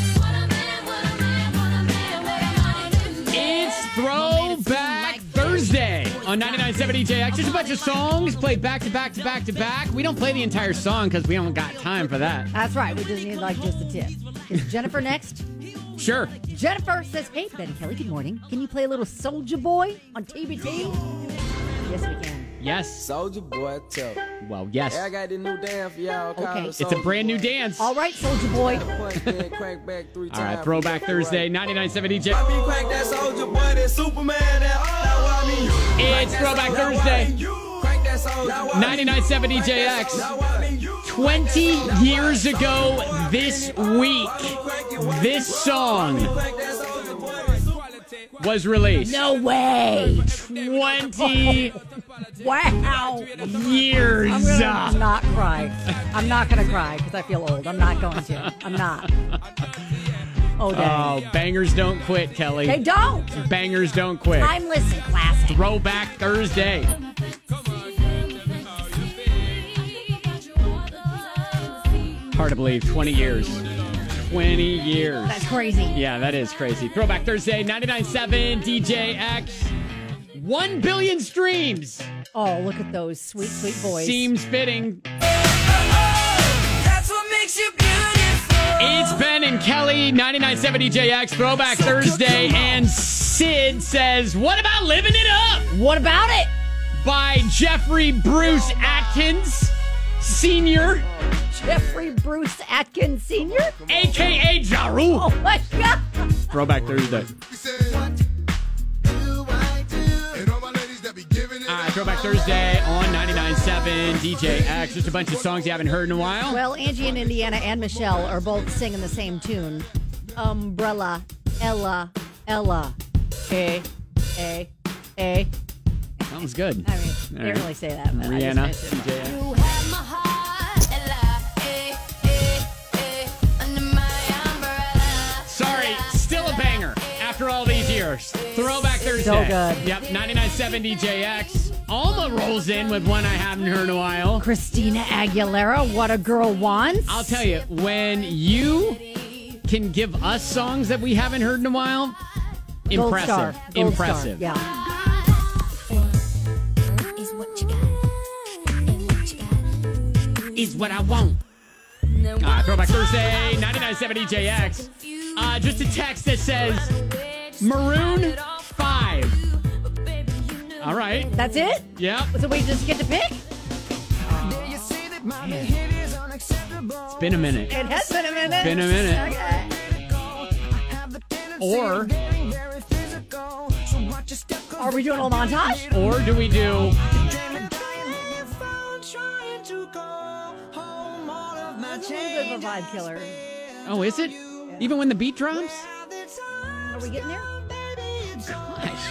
It's Throwback Thursday on ninety-nine point seven D J X. Just a bunch of songs played back to back to back to back. We don't play the entire song because we don't got time for that. That's right. We just need like just a tip. Is Jennifer next? Sure. Jennifer says, hey, Ben and Kelly, good morning. Can you play a little Soulja Boy on T B T? Yes, we can. Yes. Soldier Boy, tell. Well, yes. Hey, I got this new dance for y'all. Okay. It's a brand new dance. All right, Soldier Boy. All right, Throwback Thursday, ninety-nine point seven D J. Crank that Soldier Boy, that Superman, that It's Throwback Thursday. ninety-nine point seven D J X. twenty years ago this week, this song was released. No way. twenty Wow. years. I'm going to not cry. I'm not going to cry because I feel old. I'm not going to. I'm not. Oh, dang. Oh, bangers don't quit, Kelly. They don't. Bangers don't quit. Timeless classic. Throwback Thursday. Hard to believe, twenty years. twenty years. That's crazy. Yeah, that is crazy. Throwback Thursday, ninety-nine point seven D J X. One billion streams. Oh, look at those sweet, sweet boys. Seems fitting. That's what makes you beautiful. It's Ben and Kelly, ninety-nine point seven D J X, Throwback Thursday. And Sid says, what about Living It Up? What about it? By Jeffrey Bruce Atkins Senior Jeffrey Bruce Atkins Senior A K A Ja Rule. Oh, my God. Throwback Thursday. Uh, Throwback Thursday on ninety-nine point seven D J X. Just a bunch of songs you haven't heard in a while. Well, Angie in Indiana and Michelle are both singing the same tune. Umbrella, Ella, Ella. A, A, A. Sounds good. I mean, All didn't right. really say that. But Rihanna, I just mentioned D J it. X. You have my heart, Ella, eh, eh, eh, under my umbrella. Sorry, still a banger after all these years. Throwback Thursday. So good. Yep, ninety-nine point seven D J X. Alma rolls in with one I haven't heard in a while. Christina Aguilera, What a Girl Wants. I'll tell you, when you can give us songs that we haven't heard in a while, Gold impressive. star. Gold Impressive. Star. Yeah. Is what I want. Uh, Throwback Thursday, ninety-nine point seven D J X. Uh, just a text that says Maroon five. All right. That's it? Yep. So we just get to pick? It's been a minute. It has been a minute. Been a minute. Okay. Or, Are we doing a little montage? or do we do That's a little bit of a vibe killer. Oh, is it? Even when the beat drops? Are we getting there? Gosh.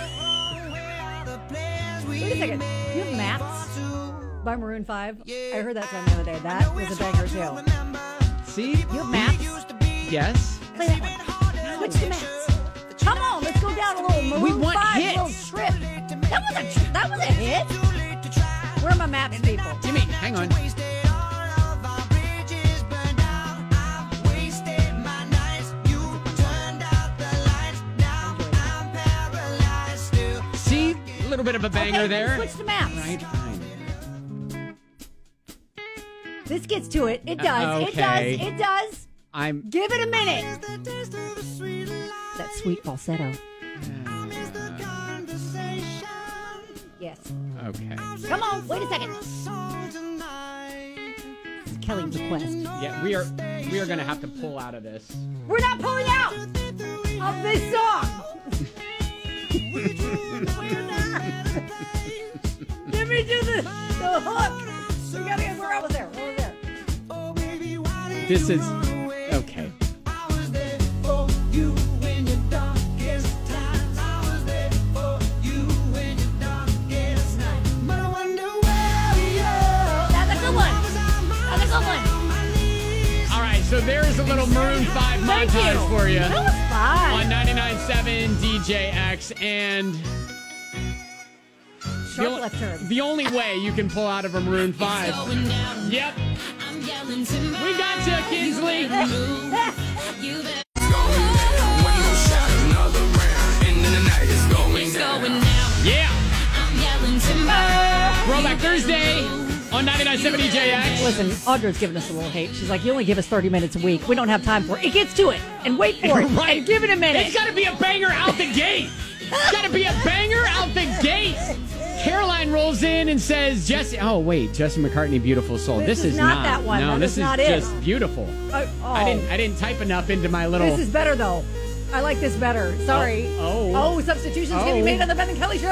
Wait a second. Do you have Maps by Maroon five? I heard that song the other day. That was a banger too. See? You have Maps? Yes. Play that one. Switch to Maps. Come on, let's go down a little Maroon We want five hits. little trip. That was a tr- that was a hit. Where are my Maps people? Jimmy, hang on. See? A little bit of a banger Okay, there. Switch to Maps. Right, fine. This gets to it. It Uh, does. okay. It does. It does. I'm. Give it a minute. That sweet falsetto. Yes. Okay. Come on. Wait a second. It's Kelly's request. Yeah, we are we are gonna have to pull out of this. We're not pulling out of this song. Give me to the, the hook. We gotta get where I was there. Where was there? This is okay. That's a good one. That's a good one. All right, so there's a little Maroon five Thank montage you. for you That was fun. on ninety-nine point seven D J X, and the, Sharp o- left turn. the only way you can pull out of a Maroon five. Yep. We got you, Kingsley. Yeah. Throwback Thursday on ninety-nine point seven D J X. Listen, Audra's giving us a little hate. She's like, you only give us thirty minutes a week. We don't have time for it. It gets to it. And wait for it. Right. And give it a minute. It's got to be a banger out the gate. It's got to be a banger out the gate. Caroline rolls in and says, Jesse. Oh, wait. Jesse McCartney, Beautiful Soul. This This, is is not that one. No, That this is is not it. just beautiful. Uh, oh. I didn't I didn't type enough into my little. This is better, though. I like this better. Sorry. Oh. Oh, substitutions Oh. can be made on the Ben and Kelly Show.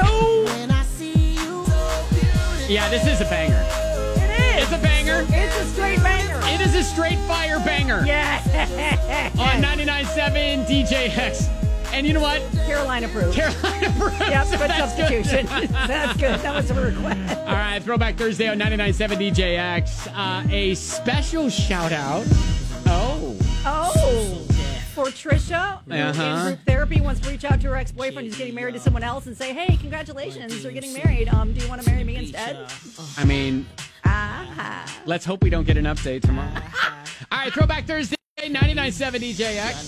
Yeah, this is a banger. It is. It's a banger. It's a straight banger. It is a straight fire banger. Yeah. On ninety-nine point seven D J X. And you know what? Carolina approved. Carolina approved. Yep, good That's substitution. good. That's good. That was a request. All right, Throwback Thursday on ninety-nine point seven D J X. Uh, a special shout out. Oh. Oh. For Trisha, who Uh-huh. in group therapy wants to reach out to her ex-boyfriend who's getting married to someone else and say, hey, congratulations, you're getting married. Um, do you want to marry me instead? I mean, Ah. let's hope we don't get an update tomorrow. All right, Throwback Thursday, ninety-nine point seven D J X.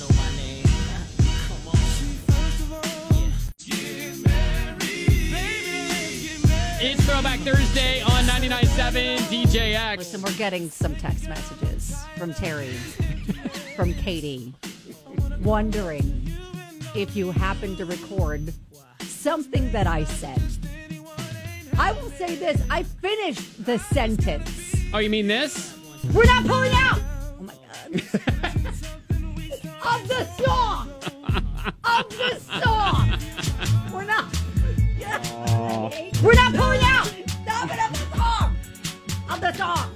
It's Throwback Thursday on ninety-nine point seven D J X. Listen, we're getting some text messages from Terry, from Katie, wondering if you happen to record something that I said. I will say this. I finished the sentence. Oh, you mean this? We're not pulling out! Oh, my God. Of the song! Of the song! We're not... Oh. We're not pulling out! Stop it, of the song! Of the song!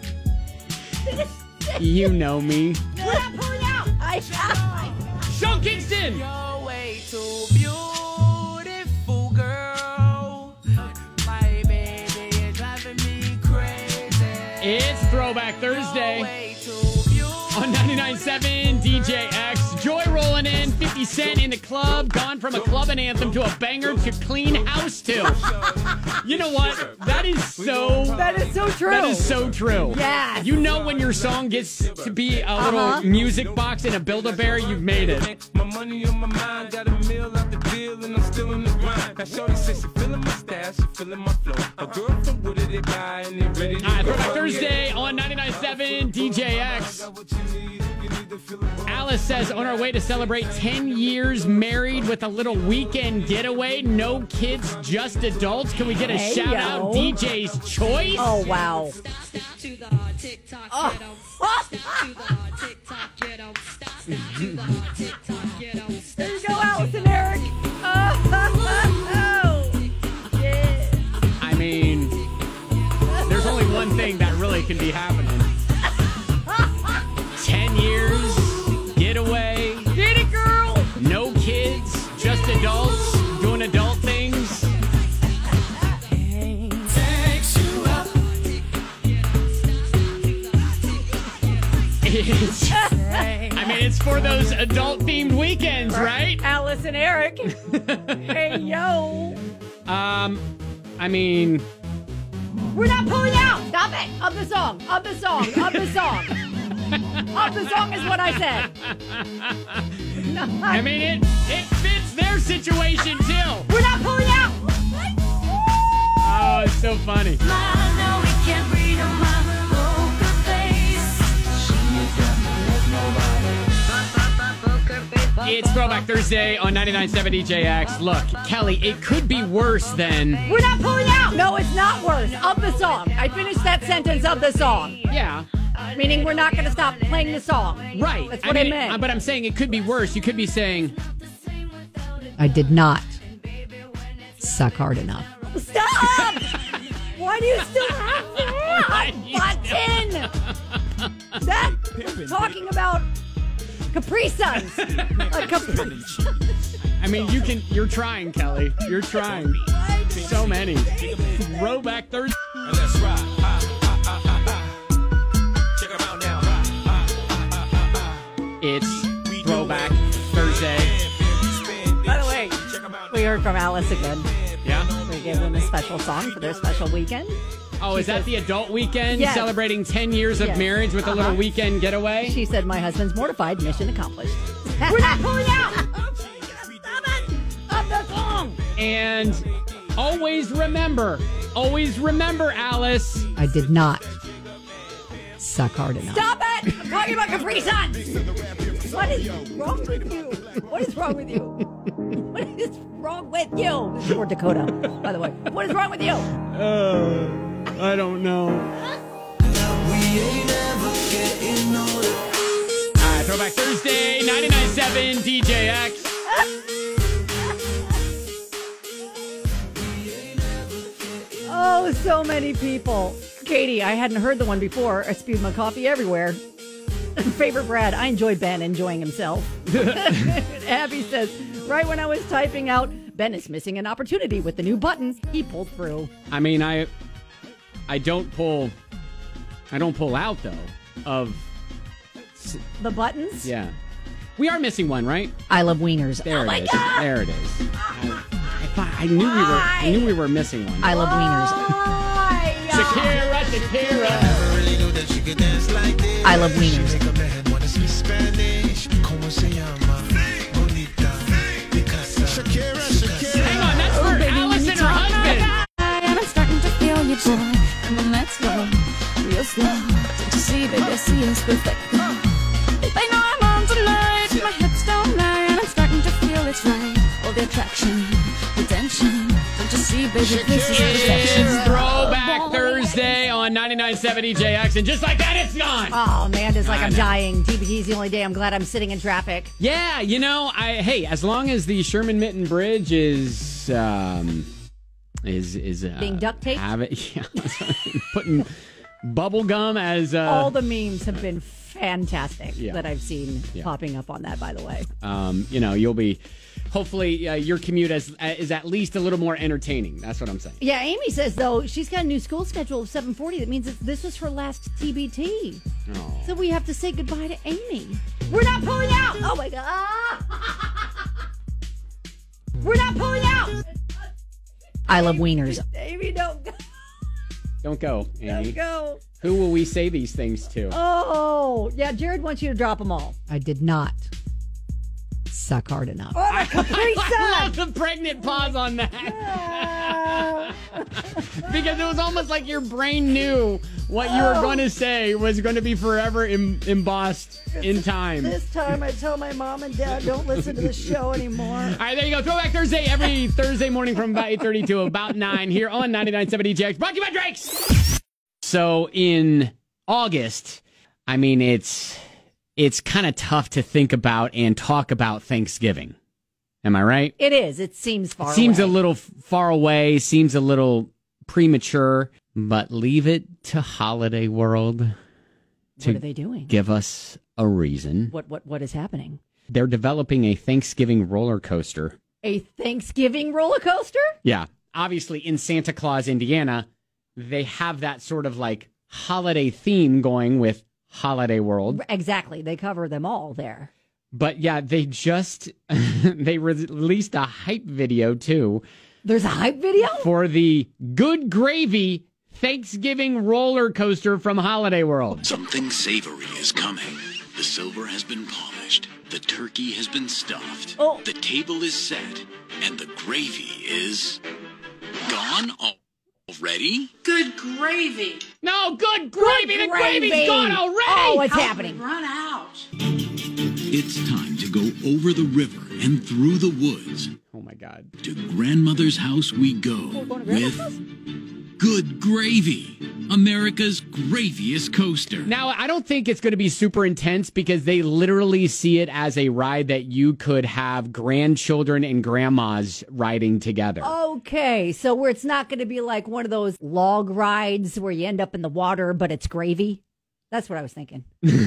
You know me. We're not pulling out! I... I Sean Kingston! You're way too beautiful, girl. My baby is driving me crazy. It's Throwback Thursday Way too beautiful. on ninety-nine point seven D J X. Joy rolling in, fifty Cent in the club, gone from a clubbing anthem to a banger to clean house to. You know what? That is so... That is so true. That is so true. Yes. You know when your song gets to be a little Uh-huh. music box in a Build-A-Bear, you've made it. My money on my mind, got a meal out the deal, and I'm still in the grind. Now, shorty says she feeling my style, she feeling my flow. A girl from Wooded, they buy, and they ready to All right, go. Throwback Thursday on ninety-nine point seven D J X. Alice says, on our way to celebrate ten years married with a little weekend getaway, no kids, just adults. Can we get a Hey, shout yo. out, D J's Choice? Oh, wow. Oh. There you go, Allison Eric. Oh, yeah. I mean, there's only one thing that really can be happening. ten years, getaway, Get it, girl. no kids, just adults, doing adult things. It's, I mean, it's for those adult-themed weekends, right? Allison Eric. Hey, yo. Um, I mean, We're not pulling out. Stop it. Of the song. Of the song. Of the song. Of the song is what I said. No, I mean, it it fits their situation too. we're not pulling out. Oh, it's so funny. It's Throwback Thursday on ninety-nine point seven D J X. Look, Kelly, it could be worse than... We're not pulling out. No, it's not worse. Of the song. I finished that sentence of the song. Yeah. Meaning we're not going to stop playing the song. Right. That's what I, mean, meant. uh, But I'm saying it could be worse. You could be saying... I did not suck hard enough. Stop! Why do you still have that button? That's talking about Capri Suns. Like Capri. I mean, you can... You're trying, Kelly. You're trying. So many. Throwback Thursday. Let's ride. Ah, ah, ah, ah, ah. Check 'em out now. Ah, ah, ah, ah, It's Throwback Thursday. By the way, we heard from Alice again. Yeah? We gave them a special song for their special weekend. Oh, is that the adult weekend? Yes. Celebrating ten years of Yes. marriage with a little Uh-huh. weekend getaway? She said, my husband's mortified, mission accomplished. We're not pulling out! Of the song! And always remember, always remember, Alice. I did not suck hard enough. Stop it! I'm talking about Capri Suns! What is wrong with you? What is wrong with you? What is is wrong with you? This is for Dakota, by the way. What is wrong with you? Uh, I don't know. We ain't ever getting older. All right, Throwback Thursday, ninety-nine point seven D J X. Oh, so many people. Katie, I hadn't heard the one before. I spewed my coffee everywhere. Favorite Brad, I enjoy Ben enjoying himself. Abby says, right when I was typing out, Ben is missing an opportunity with the new button he pulled through. I mean, I I don't pull, I don't pull out, though, of... The buttons? Yeah. We are missing one, right? I love wieners. There oh it my is. God! There it is. I, I thought I knew we were I knew we were missing one. I love wieners. Shakira, Shakira. I love wieners. Hang on, that's for Alice and her husband. And I'm starting to feel you, boy. Come on, let's go. Real slow. Don't you see, baby, I see us perfect. Babe, I know I'm on tonight. My hips don't lie, and I'm starting to feel it's right. All the attraction, the tension. Don't you see, baby, this is perfection. It's Throwback Thursday on ninety-nine point seven E J X, and just like that, it's gone. Oh, man, it's like I I'm know. dying. T B T's the only day I'm glad I'm sitting in traffic. Yeah, you know, I hey, as long as the Sherman Mitten Bridge is um is is uh, Being duct taped? have it, yeah, putting bubble gum as uh, All the memes have been fantastic Yeah. that I've seen Yeah. popping up on that, by the way. um, you know, you'll be hopefully uh, your commute is, uh, is at least a little more entertaining. That's what I'm saying. Yeah, Amy says, though, she's got a new school schedule of seven forty. That means that this was her last T B T. Oh. So we have to say goodbye to Amy. We're not pulling out! Oh, my God. We're not pulling out! I love wieners. Amy, don't go. Don't go, Amy. Don't go. Who will we say these things to? Oh, yeah, Jared wants you to drop them all. I did not suck hard enough. Oh, the Capri I Sun! love the pregnant pause on that. Because it was almost like your brain knew what you were Oh. going to say was going to be forever em- embossed in time. This time I tell my mom and dad don't listen to the show anymore. All right, there you go. Throwback Thursday every Thursday morning from about eight thirty to about nine here on ninety-nine point seven E J X. Brought to you by Drake's. So in August, I mean, it's it's kind of tough to think about and talk about Thanksgiving. Am I right? It is. It seems far Seems away. a little f- far away, seems a little premature, but leave it to Holiday World to What are they doing? give us a reason. What what what is happening? They're developing a Thanksgiving roller coaster. A Thanksgiving roller coaster? Yeah. Obviously, in Santa Claus, Indiana, they have that sort of like holiday theme going with Holiday World. Exactly. They cover them all there. But yeah, they just they re- released a hype video too. There's a hype video? For the Good Gravy Thanksgiving roller coaster from Holiday World. Something savory is coming. The silver has been polished. The turkey has been stuffed. Oh. The table is set. And the gravy is gone already? Good gravy. No, good gravy. The gravy. gravy's gone already. Oh, what's How happening? did we run out. It's time to go over the river and through the woods. Oh my God. To grandmother's house we go with Good Gravy, America's graviest coaster. Now, I don't think it's going to be super intense because they literally see it as a ride that you could have grandchildren and grandmas riding together. Okay, so where it's not going to be like one of those log rides where you end up in the water, but it's gravy. That's what I was thinking.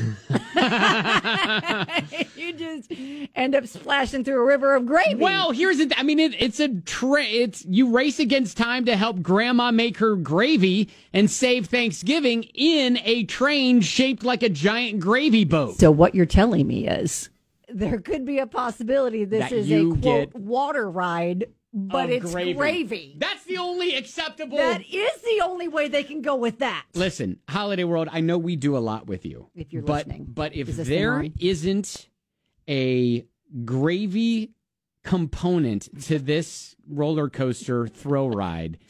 You just end up splashing through a river of gravy. Well, here's the. I mean, it, it's a tra- It's you race against time to help Grandma make her gravy and save Thanksgiving in a train shaped like a giant gravy boat. So what you're telling me is there could be a possibility this That is you a quote get water ride, but of it's gravy. gravy. That's the only acceptable. That is the only way they can go with that. Listen, Holiday World, I know we do a lot with you. If you're but, listening. But if Is this thing there on? isn't a gravy component to this roller coaster throw ride,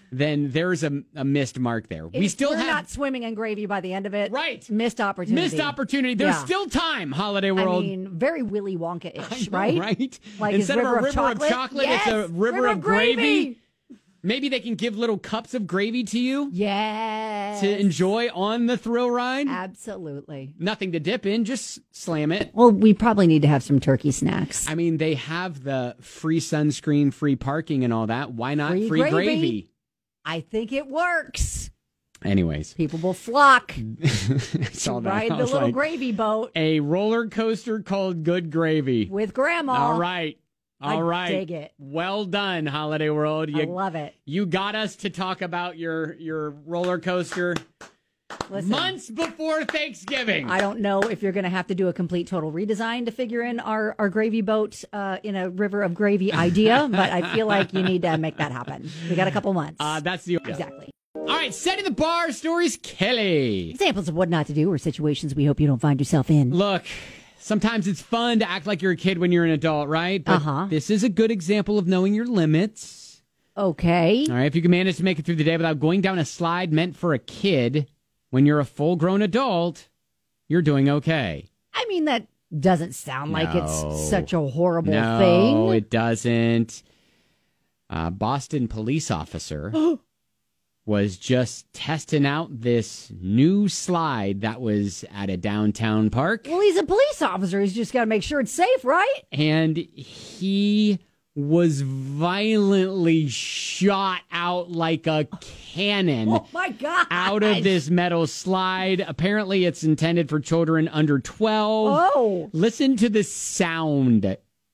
then there's a, a missed mark there. We If still we're have not swimming in gravy by the end of it. Right. Missed opportunity. missed opportunity. There's Yeah. still time, Holiday World. I mean, very Willy Wonka-ish, I know, right? right? Like Instead his of river a river of chocolate, of chocolate, yes, it's a river, river of gravy. gravy. Maybe they can give little cups of gravy to you Yes. to enjoy on the thrill ride. Absolutely. Nothing to dip in, just slam it. Well, we probably need to have some turkey snacks. I mean, they have the free sunscreen, free parking, and all that. Why not free, Free gravy? gravy. I think it works. Anyways, People will flock I saw to that. ride I the was little like, gravy boat a roller coaster called Good Gravy. with Grandma. All right. I All right. dig it. Well done, Holiday World. I You, love it. you got us to talk about your, your roller coaster Listen, months before Thanksgiving. I don't know if you're going to have to do a complete total redesign to figure in our, our gravy boat uh, in a river of gravy idea, but I feel like you need to make that happen. We got a couple months. Uh, that's the exactly. All right, setting the bar stories, Kelly. Examples of what not to do or situations we hope you don't find yourself in. Look, sometimes it's fun to act like you're a kid when you're an adult, right? But Uh-huh. this is a good example of knowing your limits. Okay. All right, if you can manage to make it through the day without going down a slide meant for a kid when you're a full-grown adult, you're doing okay. I mean, that doesn't sound like No. it's such a horrible no, thing. it doesn't. A Boston police officer was just testing out this new slide that was at a downtown park. Well, he's a police officer. He's just got to make sure it's safe, right? And he was violently shot out like a cannon Oh, my God. out of this metal slide. Apparently, it's intended for children under twelve. Oh. Listen to the sound.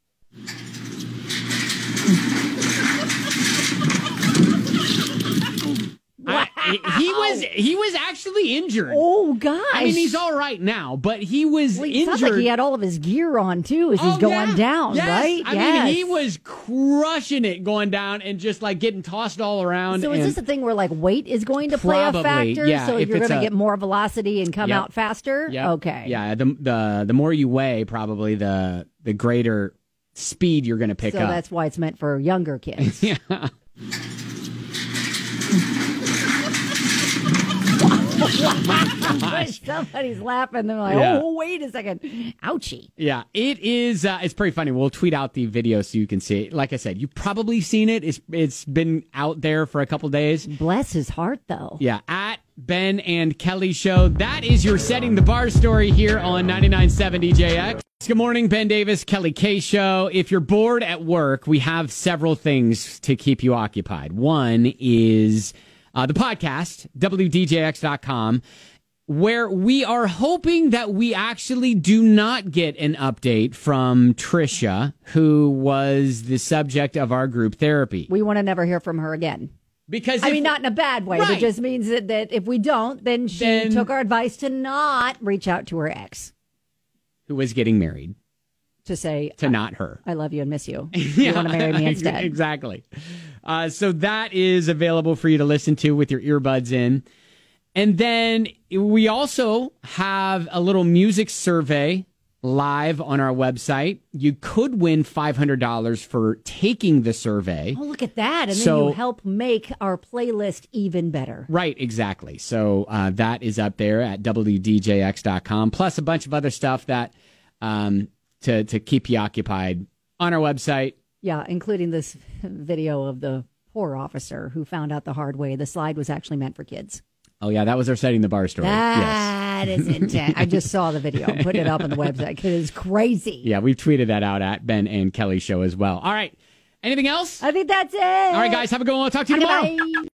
I, he was he was actually injured. Oh, gosh. I mean, he's all right now, but he was Well, it injured. sounds like he had all of his gear on, too, as he's Oh, going yeah. down, Yes. right? I yes. mean, he was crushing it going down and just like getting tossed all around. So and is this a thing where like weight is going to play Probably, a factor? yeah, so if you're it's going to a- get more velocity and come Yep. out faster? Yep. Okay. Yeah, the the the more you weigh, probably the the greater speed you're going to pick so up. that's why it's meant for younger kids. yeah. Somebody's laughing. They're like, Yeah. oh, wait a second. Ouchie. Yeah, it is. Uh, it's pretty funny. We'll tweet out the video so you can see it. Like I said, you've probably seen it. It's it's been out there for a couple days. Bless his heart, though. Yeah, at Ben and Kelly Show. That is your Setting the Bar story here on ninety-nine point seven D J X. Good morning, Ben Davis, Kelly K Show. If you're bored at work, we have several things to keep you occupied. One is uh, the podcast, W D J X dot com, where we are hoping that we actually do not get an update from Trisha, who was the subject of our group therapy. We want to never hear from her again. Because I if- mean, not in a bad way. Right. It just means that, that if we don't, then she Then- took our advice to not reach out to her ex who was getting married, to say, to not her. I love you and miss you. You want to marry me instead. Exactly. Uh, so that is available for you to listen to with your earbuds in. And then we also have a little music survey live on our website. You could win five hundred dollars for taking the survey. Oh, look at that. And then So- you help make our playlist even better. Right, exactly. So uh, that is up there at W D J X dot com, plus a bunch of other stuff that um, to, to keep you occupied on our website. Yeah, including this video of the poor officer who found out the hard way the slide was actually meant for kids. Oh, yeah, that was our Setting the Bar story. Yes. That is intense. I just saw the video. I'm putting it up on the website because it's crazy. Yeah, we've tweeted that out at Ben and Kelly Show as well. All right. Anything else? I think that's it. All right, guys, have a good one. We'll talk to you tomorrow. Bye.